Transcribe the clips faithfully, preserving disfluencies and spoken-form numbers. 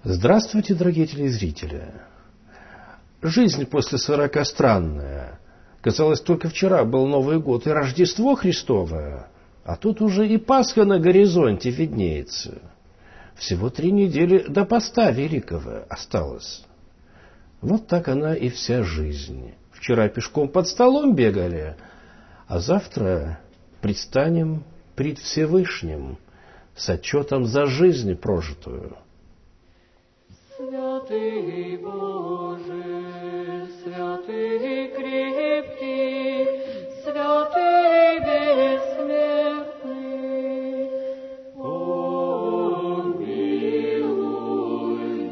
Здравствуйте, дорогие телезрители! Жизнь после сорока странная. Казалось, только вчера был Новый год и Рождество Христово, а тут уже и Пасха на горизонте виднеется. Всего три недели до поста великого осталось. Вот так она и вся жизнь. Вчера пешком под столом бегали, а завтра предстанем пред Всевышним с отчетом за жизнь прожитую. Святый Боже, святый крепкий, святый бессмертный, помилуй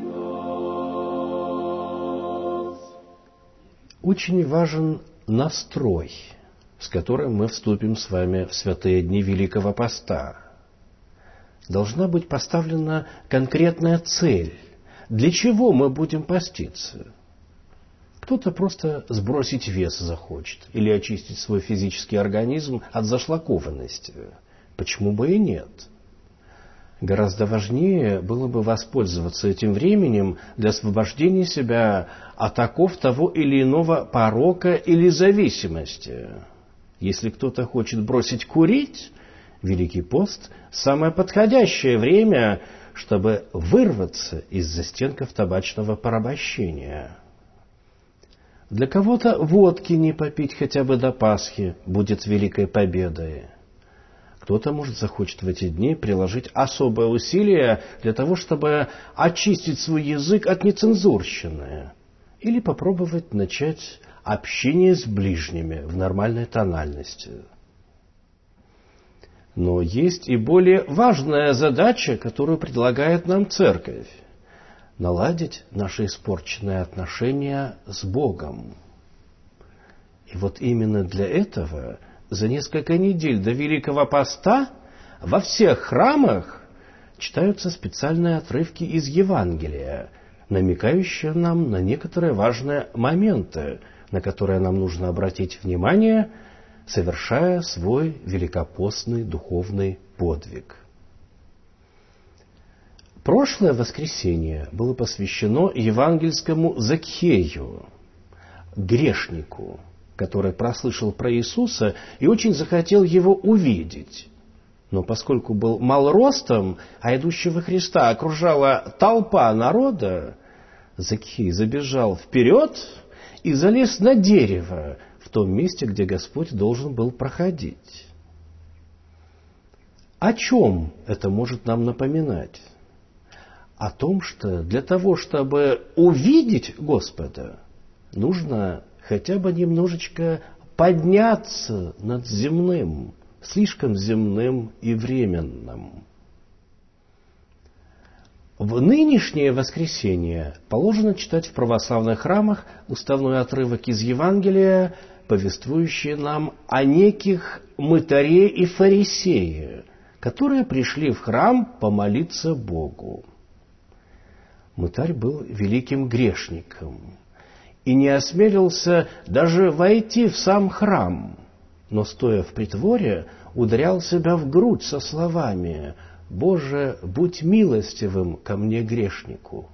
нас. Очень важен настрой, с которым мы вступим с вами в святые дни Великого Поста. Должна быть поставлена конкретная цель. Для чего мы будем поститься? Кто-то просто сбросить вес захочет или очистить свой физический организм от зашлакованности. Почему бы и нет? Гораздо важнее было бы воспользоваться этим временем для освобождения себя от оков того или иного порока или зависимости. Если кто-то хочет бросить курить, Великий пост – самое подходящее время, чтобы вырваться из застенков табачного порабощения. Для кого-то водки не попить хотя бы до Пасхи будет великой победой. Кто-то, может, захочет в эти дни приложить особое усилие для того, чтобы очистить свой язык от нецензурщины, или попробовать начать общение с ближними в нормальной тональности. Но есть и более важная задача, которую предлагает нам Церковь – наладить наши испорченные отношения с Богом. И вот именно для этого за несколько недель до Великого Поста во всех храмах читаются специальные отрывки из Евангелия, намекающие нам на некоторые важные моменты, на которые нам нужно обратить внимание, совершая свой великопостный духовный подвиг. Прошлое воскресенье было посвящено евангельскому Закхею, грешнику, который прослышал про Иисуса и очень захотел его увидеть. Но поскольку был мал ростом, а идущего Христа окружала толпа народа, Закхей забежал вперед и залез на дерево, в том месте, где Господь должен был проходить. О чем это может нам напоминать? О том, что для того, чтобы увидеть Господа, нужно хотя бы немножечко подняться над земным, слишком земным и временным. В нынешнее воскресенье положено читать в православных храмах уставной отрывок из Евангелия, повествующий нам о неких мытаре и фарисее, которые пришли в храм помолиться Богу. Мытарь был великим грешником и не осмелился даже войти в сам храм, но, стоя в притворе, ударял себя в грудь со словами: «Боже, будь милостивым ко мне, грешнику».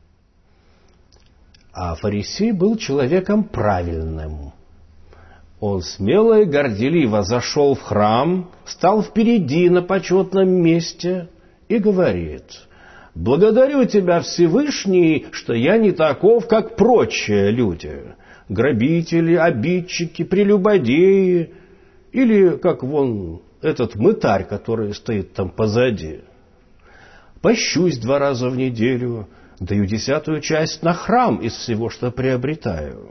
А фарисей был человеком правильным. Он смело и горделиво зашел в храм, стал впереди на почетном месте и говорит: «Благодарю тебя, Всевышний, что я не таков, как прочие люди, грабители, обидчики, прелюбодеи, или как вон этот мытарь, который стоит там позади. Пощусь два раза в неделю, даю десятую часть на храм из всего, что приобретаю».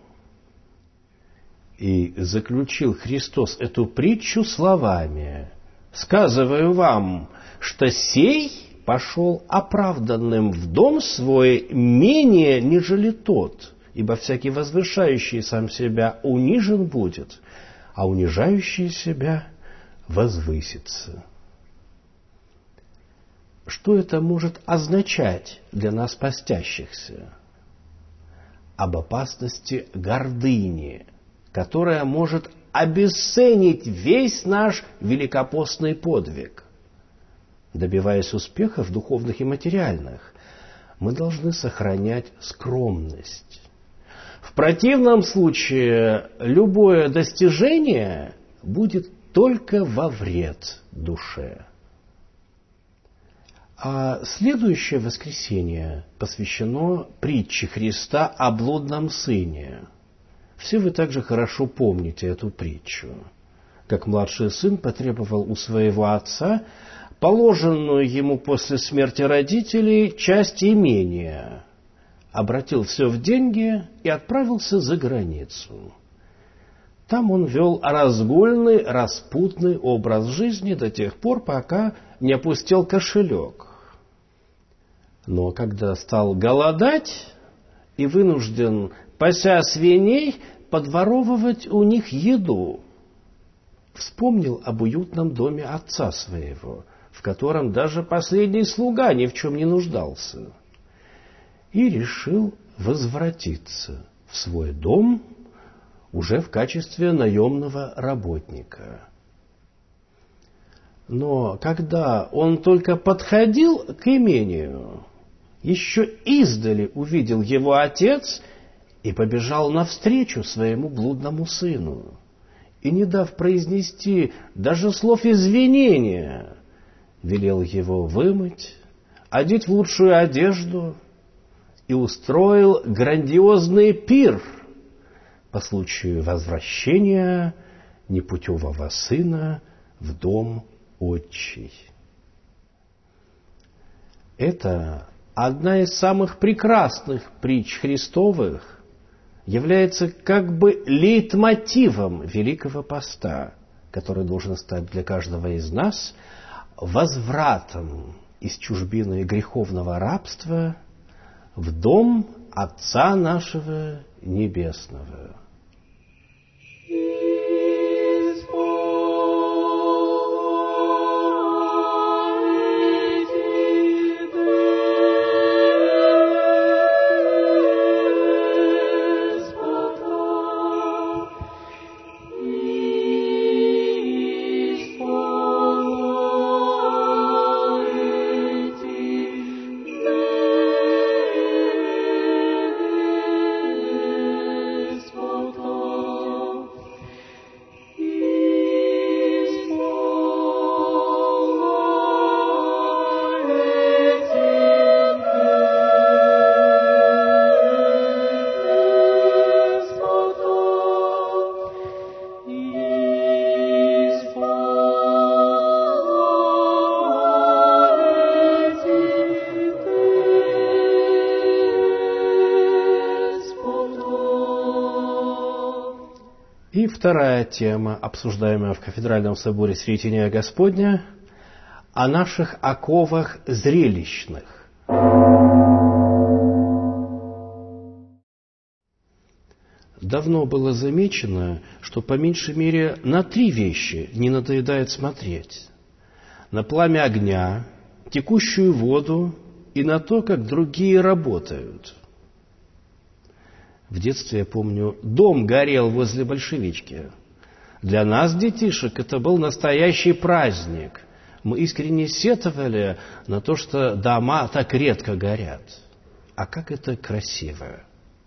И заключил Христос эту притчу словами: «Сказываю вам, что сей пошел оправданным в дом свой менее, нежели тот, ибо всякий возвышающий сам себя унижен будет, а унижающий себя возвысится». Что это может означать для нас постящихся? Об опасности гордыни, которая может обесценить весь наш великопостный подвиг. Добиваясь успехов духовных и материальных, мы должны сохранять скромность. В противном случае любое достижение будет только во вред душе. А следующее воскресенье посвящено притче Христа о блудном сыне. Все вы также хорошо помните эту притчу. Как младший сын потребовал у своего отца положенную ему после смерти родителей часть имения, обратил все в деньги и отправился за границу. Там он вел разгульный, распутный образ жизни до тех пор, пока не опустел кошелек. Но когда стал голодать и вынужден, пася свиней, подворовывать у них еду, вспомнил об уютном доме отца своего, в котором даже последний слуга ни в чем не нуждался, и решил возвратиться в свой дом уже в качестве наемного работника. Но когда он только подходил к имению, еще издали увидел его отец и побежал навстречу своему блудному сыну. И, не дав произнести даже слов извинения, велел его вымыть, одеть в лучшую одежду и устроил грандиозный пир по случаю возвращения непутевого сына в дом отчий. Это одна из самых прекрасных притч Христовых, является как бы лейтмотивом Великого Поста, который должен стать для каждого из нас возвратом из чужбины греховного рабства в дом Отца нашего Небесного. И вторая тема, обсуждаемая в Кафедральном соборе Сретения Господня, о наших оковах зрелищных. Давно было замечено, что по меньшей мере на три вещи не надоедает смотреть. На пламя огня, текущую воду и на то, как другие работают. В детстве, я помню, дом горел возле большевички. Для нас, детишек, это был настоящий праздник. Мы искренне сетовали на то, что дома так редко горят. А как это красиво!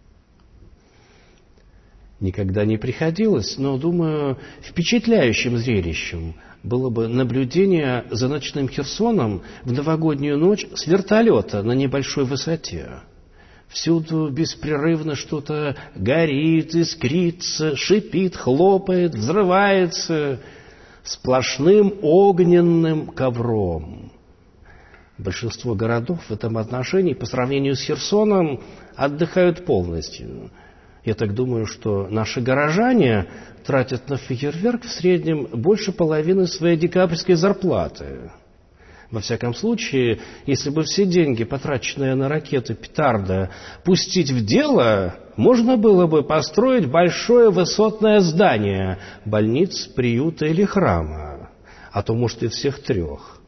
Никогда не приходилось, но, думаю, впечатляющим зрелищем было бы наблюдение за ночным Херсоном в новогоднюю ночь с вертолета на небольшой высоте. Всюду беспрерывно что-то горит, искрится, шипит, хлопает, взрывается сплошным огненным ковром. Большинство городов в этом отношении по сравнению с Херсоном отдыхают полностью. Я так думаю, что наши горожане тратят на фейерверк в среднем больше половины своей декабрьской зарплаты. Во всяком случае, если бы все деньги, потраченные на ракеты, петарды, пустить в дело, можно было бы построить большое высотное здание больниц, приюта или храма, а то, может, и всех трех.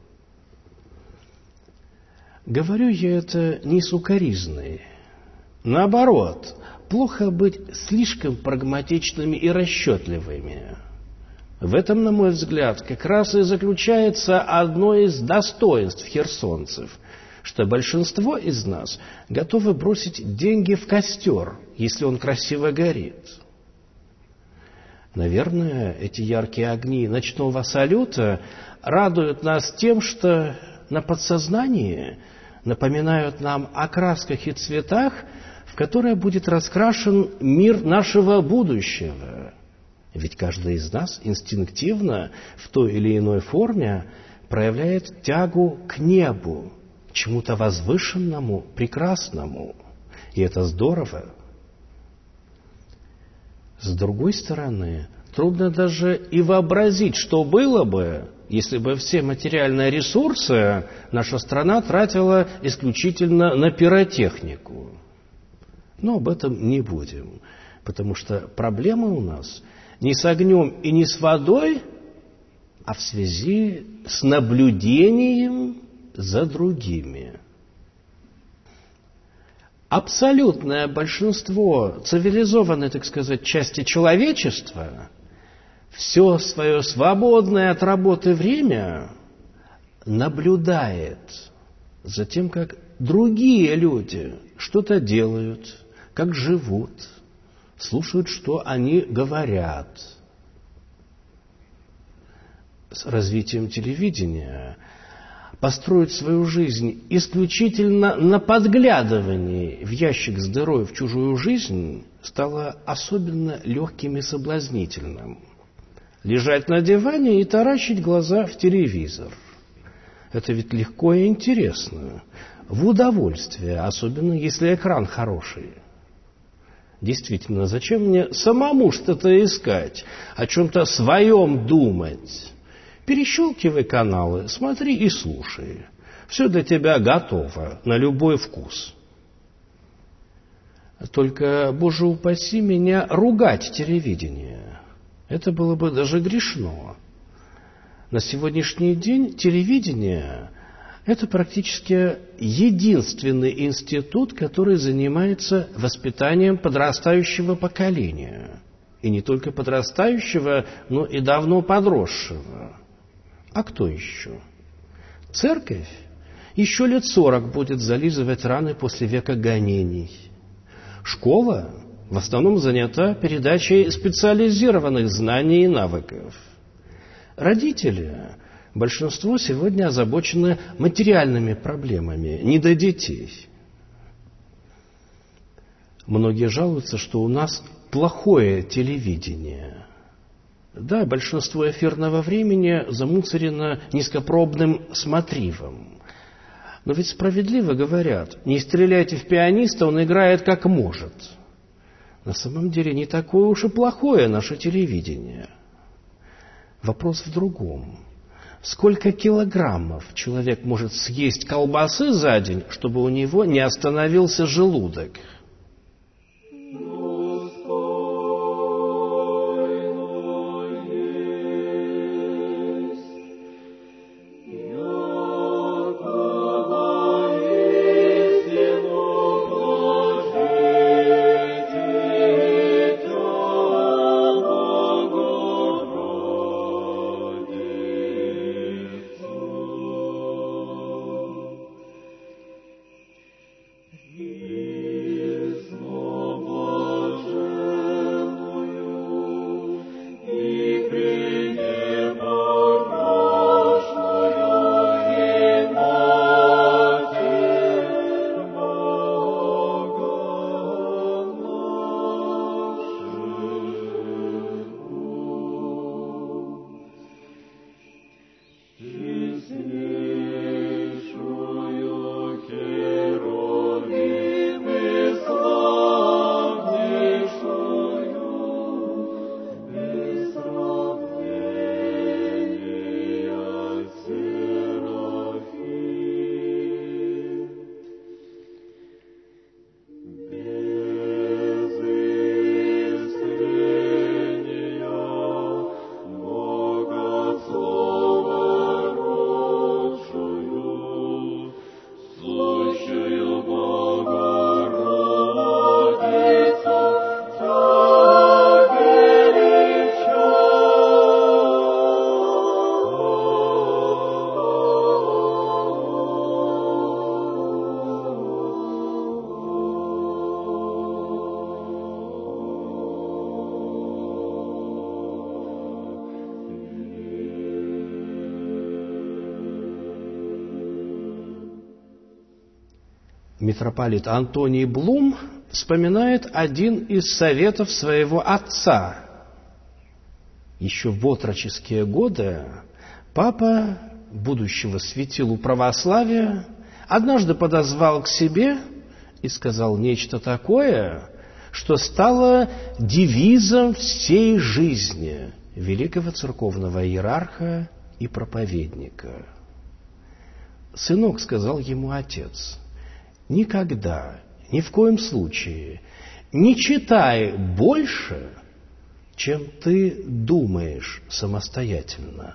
Говорю я это не с укоризной. Наоборот, плохо быть слишком прагматичными и расчетливыми. В этом, на мой взгляд, как раз и заключается одно из достоинств херсонцев, что большинство из нас готовы бросить деньги в костер, если он красиво горит. Наверное, эти яркие огни ночного салюта радуют нас тем, что на подсознании напоминают нам о красках и цветах, в которые будет раскрашен мир нашего будущего. Ведь каждый из нас инстинктивно в той или иной форме проявляет тягу к небу, к чему-то возвышенному, прекрасному. И это здорово. С другой стороны, трудно даже и вообразить, что было бы, если бы все материальные ресурсы наша страна тратила исключительно на пиротехнику. Но об этом не будем, потому что проблема у нас не с огнем и не с водой, а в связи с наблюдением за другими. Абсолютное большинство цивилизованной, так сказать, части человечества все свое свободное от работы время наблюдает за тем, как другие люди что-то делают, как живут, слушают, что они говорят. С развитием телевидения построить свою жизнь исключительно на подглядывании в ящик с дырой в чужую жизнь стало особенно легким и соблазнительным. Лежать на диване и таращить глаза в телевизор. Это ведь легко и интересно. В удовольствие, особенно если экран хороший. Действительно, зачем мне самому что-то искать, о чем-то своем думать? Перещелкивай каналы, смотри и слушай. Все для тебя готово, на любой вкус. Только, Боже упаси меня, ругать телевидение. Это было бы даже грешно. На сегодняшний день телевидение – это практически единственный институт, который занимается воспитанием подрастающего поколения. И не только подрастающего, но и давно подросшего. А кто еще? Церковь еще лет сорок будет зализывать раны после века гонений. Школа в основном занята передачей специализированных знаний и навыков. Родители, большинство сегодня озабочены материальными проблемами, не до детей. Многие жалуются, что у нас плохое телевидение. Да, большинство эфирного времени замуцарено низкопробным смотривом. Но ведь справедливо говорят, не стреляйте в пианиста, он играет как может. На самом деле не такое уж и плохое наше телевидение. Вопрос в другом. Сколько килограммов человек может съесть колбасы за день, чтобы у него не остановился желудок? Yeah. митрополит Антоний Блум вспоминает один из советов своего отца. Еще в отроческие годы папа будущего светилу православия однажды подозвал к себе и сказал нечто такое, что стало девизом всей жизни великого церковного иерарха и проповедника. «Сынок, — сказал ему отец, — никогда, ни в коем случае не читай больше, чем ты думаешь самостоятельно.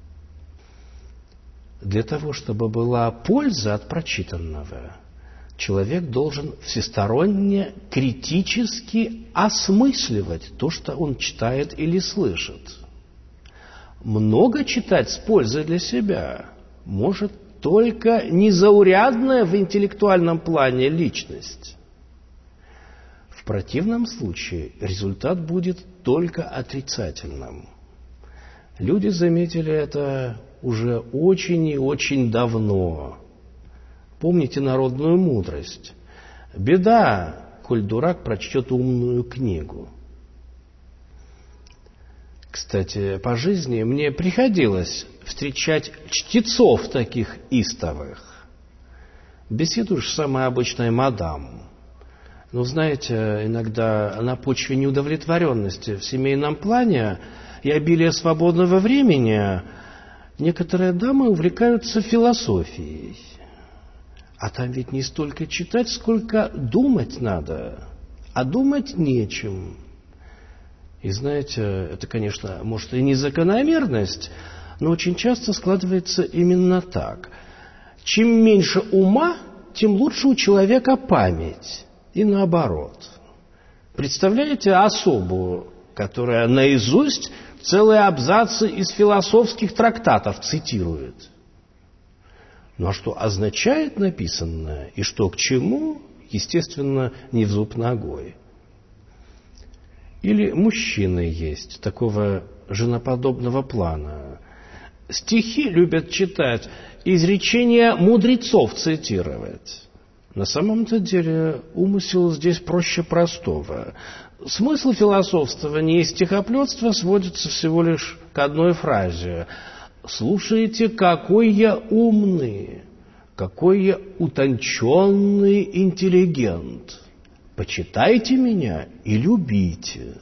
Для того, чтобы была польза от прочитанного, человек должен всесторонне, критически осмысливать то, что он читает или слышит. Много читать с пользой для себя может только незаурядная в интеллектуальном плане личность. В противном случае результат будет только отрицательным. Люди заметили это уже очень и очень давно. Помните народную мудрость? Беда, коль дурак прочтет умную книгу. Кстати, по жизни мне приходилось встречать чтецов таких истовых. Беседуешь с самой обычной мадам. Но, знаете, иногда на почве неудовлетворенности в семейном плане и обилия свободного времени некоторые дамы увлекаются философией. А там ведь не столько читать, сколько думать надо. А думать нечем. И знаете, это, конечно, может и не закономерность, но очень часто складывается именно так. Чем меньше ума, тем лучше у человека память. И наоборот. Представляете особу, которая наизусть целые абзацы из философских трактатов цитирует? Ну а что означает написанное и что к чему, естественно, не в зуб ногой. Или мужчины есть такого женоподобного плана. Стихи любят читать, изречения мудрецов цитировать. На самом-то деле умысел здесь проще простого. Смысл философствования и стихоплетства сводится всего лишь к одной фразе. «Слушайте, какой я умный, какой я утонченный интеллигент. Почитайте меня и любите».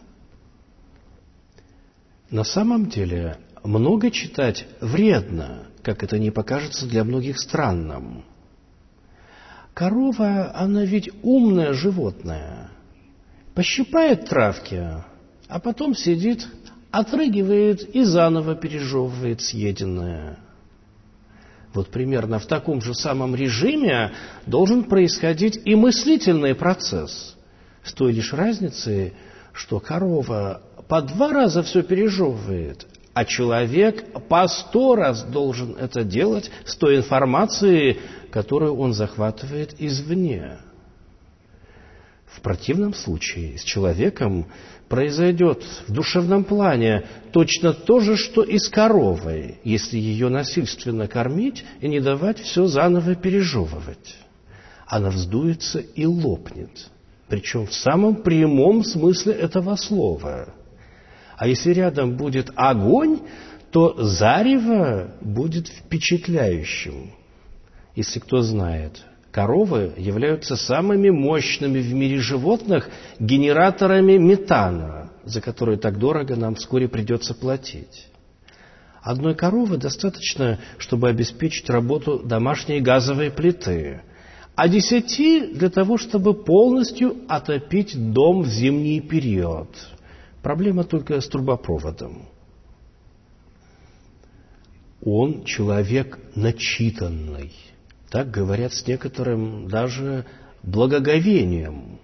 На самом деле много читать вредно, как это не покажется для многих странным. Корова, она ведь умное животное. Пощипает травки, а потом сидит, отрыгивает и заново пережевывает съеденное. Вот примерно в таком же самом режиме должен происходить и мыслительный процесс. С той лишь разницей, что корова по два раза все пережевывает, а человек по сто раз должен это делать с той информацией, которую он захватывает извне. В противном случае с человеком произойдет в душевном плане точно то же, что и с коровой, если ее насильственно кормить и не давать все заново пережевывать. Она вздуется и лопнет, причем в самом прямом смысле этого слова. А если рядом будет огонь, то зарево будет впечатляющим. Если кто знает, коровы являются самыми мощными в мире животных генераторами метана, за которые так дорого нам вскоре придется платить. Одной коровы достаточно, чтобы обеспечить работу домашней газовой плиты, а десяти для того, чтобы полностью отопить дом в зимний период. Проблема только с трубопроводом. Он человек начитанный. Так говорят с некоторым даже благоговением.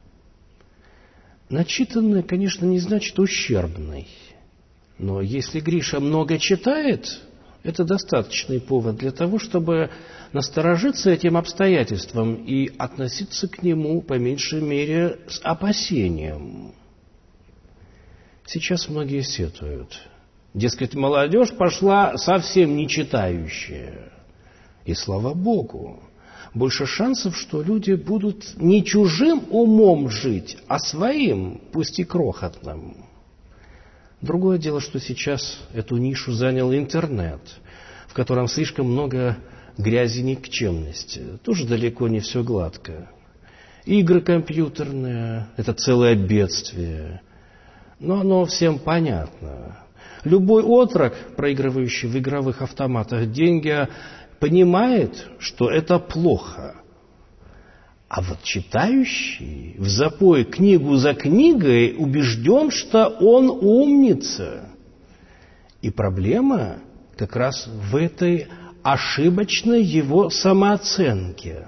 Начитанный, конечно, не значит ущербный. Но если Гриша много читает, это достаточный повод для того, чтобы насторожиться этим обстоятельством и относиться к нему, по меньшей мере, с опасением. Сейчас многие сетуют. Дескать, молодежь пошла совсем не читающая. И слава Богу, больше шансов, что люди будут не чужим умом жить, а своим, пусть и крохотным. Другое дело, что сейчас эту нишу занял интернет, в котором слишком много грязи и никчемности. Тоже далеко не все гладко. Игры компьютерные – это целое бедствие. Но оно всем понятно. Любой отрок, проигрывающий в игровых автоматах деньги, понимает, что это плохо. А вот читающий в запой книгу за книгой убежден, что он умница. И проблема как раз в этой ошибочной его самооценке.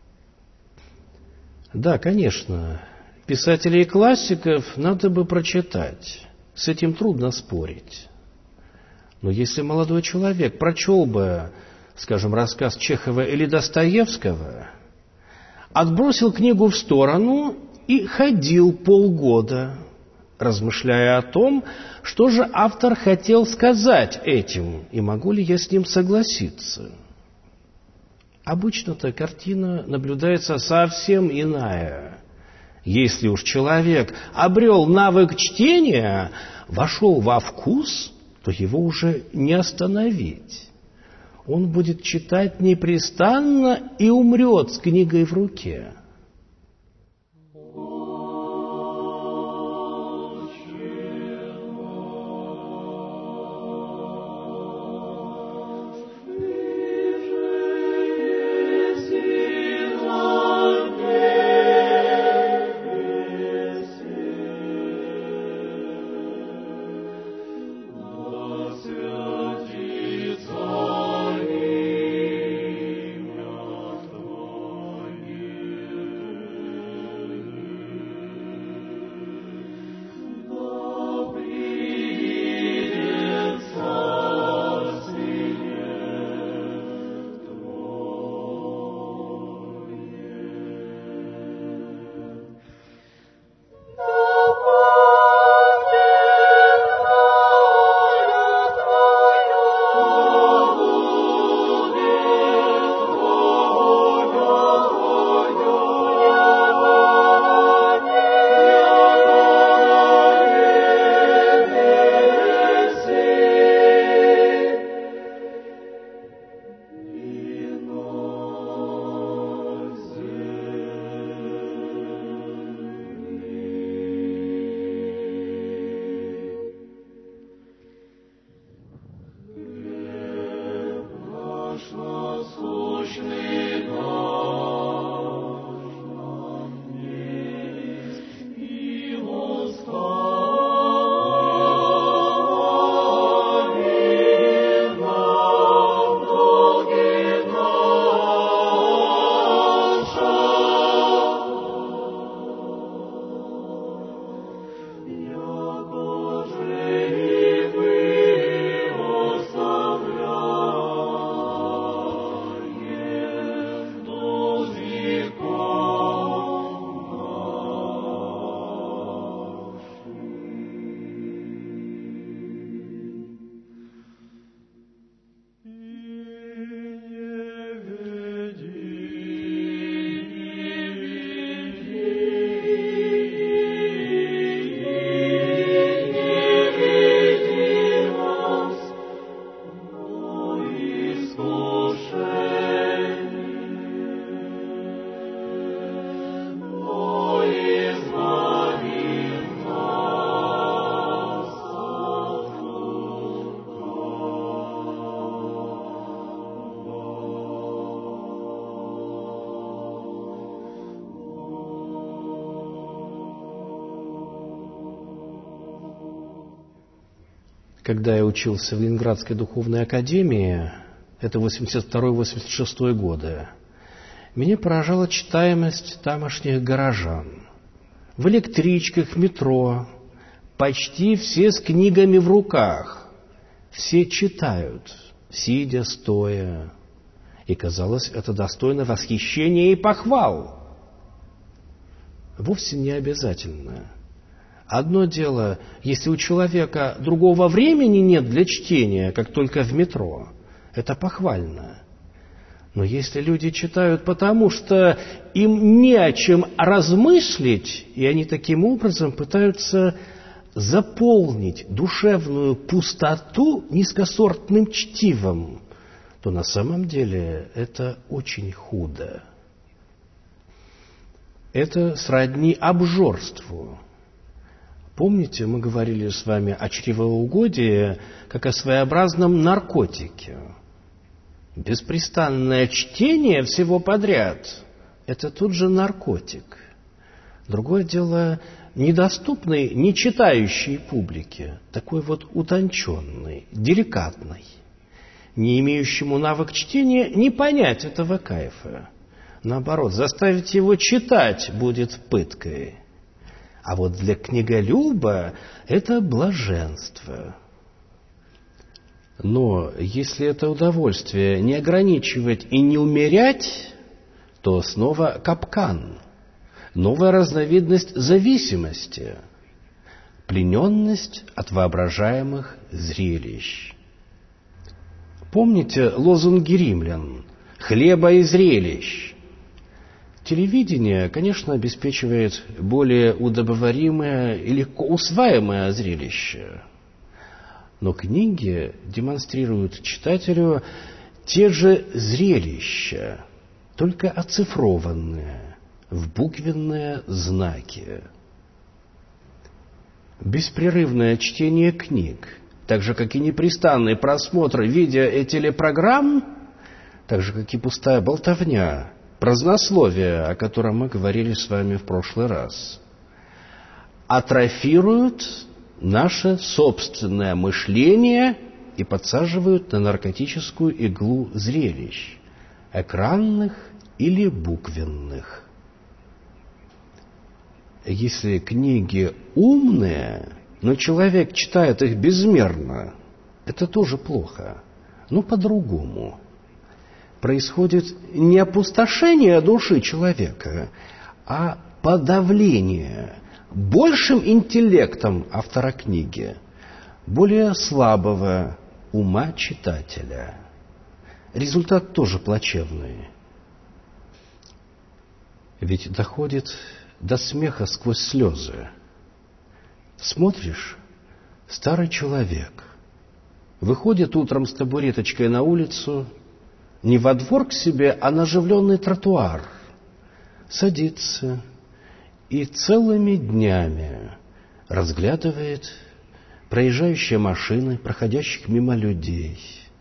Да, конечно, писателей и классиков надо бы прочитать. С этим трудно спорить. Но если молодой человек прочел бы, скажем, рассказ Чехова или Достоевского, отбросил книгу в сторону и ходил полгода, размышляя о том, что же автор хотел сказать этим, и могу ли я с ним согласиться. Обычно-то картина наблюдается совсем иная. Если уж человек обрел навык чтения, вошел во вкус, то его уже не остановить. Он будет читать непрестанно и умрет с книгой в руке. Когда я учился в Ленинградской духовной академии, это восемьдесят второй — восемьдесят шестой годы, меня поражала читаемость тамошних горожан. В электричках, метро почти все с книгами в руках. Все читают, сидя, стоя. И казалось, это достойно восхищения и похвал. Вовсе не обязательно. Одно дело, если у человека другого времени нет для чтения, как только в метро, это похвально. Но если люди читают потому, что им не о чем размыслить, и они таким образом пытаются заполнить душевную пустоту низкосортным чтивом, то на самом деле это очень худо. Это сродни обжорству. Помните, мы говорили с вами о чревоугодии как о своеобразном наркотике. Беспрестанное чтение всего подряд – это тут же наркотик. Другое дело – недоступный не читающей публике, такой вот утонченный, деликатный, не имеющему навык чтения, не понять этого кайфа. Наоборот, заставить его читать будет пыткой. А вот для книголюба это блаженство. Но если это удовольствие не ограничивать и не умерять, то снова капкан, новая разновидность зависимости, плененность от воображаемых зрелищ. Помните лозунги римлян «хлеба и зрелищ»? Телевидение, конечно, обеспечивает более удобоваримое и легко усваиваемое зрелище. Но книги демонстрируют читателю те же зрелища, только оцифрованные в буквенные знаки. Беспрерывное чтение книг, так же, как и непрестанный просмотр видео и телепрограмм, так же, как и пустая болтовня, празднословие, о котором мы говорили с вами в прошлый раз, атрофируют наше собственное мышление и подсаживают на наркотическую иглу зрелищ, экранных или буквенных. Если книги умные, но человек читает их безмерно, это тоже плохо, но по-другому. Происходит не опустошение души человека, а подавление большим интеллектом автора книги, более слабого ума читателя. Результат тоже плачевный. Ведь доходит до смеха сквозь слезы. Смотришь, старый человек выходит утром с табуреточкой на улицу, не во двор к себе, а на оживленный тротуар, садится и целыми днями разглядывает проезжающие машины, проходящих мимо людей.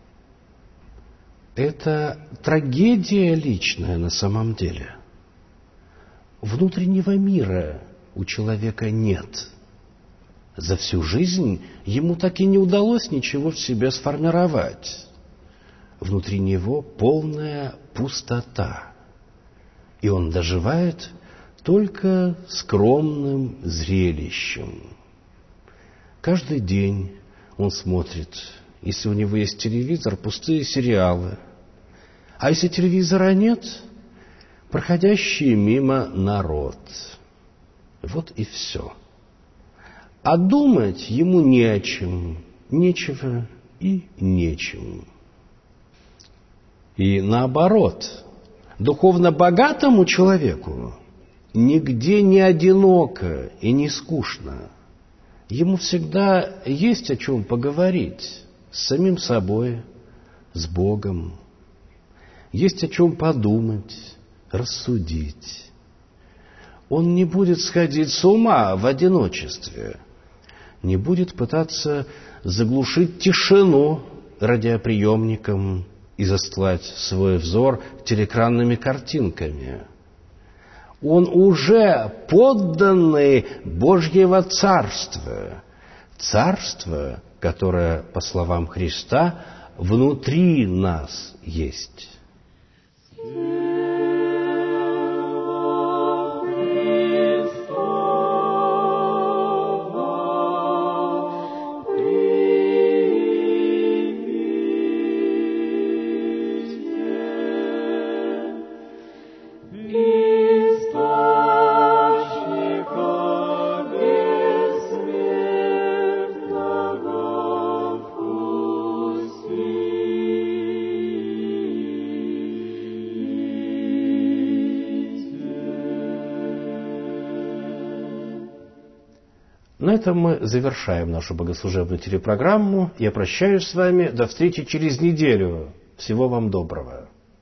Это трагедия личная на самом деле. Внутреннего мира у человека нет. За всю жизнь ему так и не удалось ничего в себе сформировать. Внутри него полная пустота. И он доживает только скромным зрелищем. Каждый день он смотрит, если у него есть телевизор, пустые сериалы. А если телевизора нет, проходящий мимо народ. Вот и все. А думать ему не о чем, нечего и нечем. И наоборот, духовно богатому человеку нигде не одиноко и не скучно. Ему всегда есть о чем поговорить с самим собой, с Богом. Есть о чем подумать, рассудить. Он не будет сходить с ума в одиночестве, не будет пытаться заглушить тишину радиоприемником и застлать свой взор телекранными картинками. Он уже подданный Божьего Царства, Царство, которое, по словам Христа, внутри нас есть. На этом мы завершаем нашу богослужебную телепрограмму. Я прощаюсь с вами. До встречи через неделю. Всего вам доброго.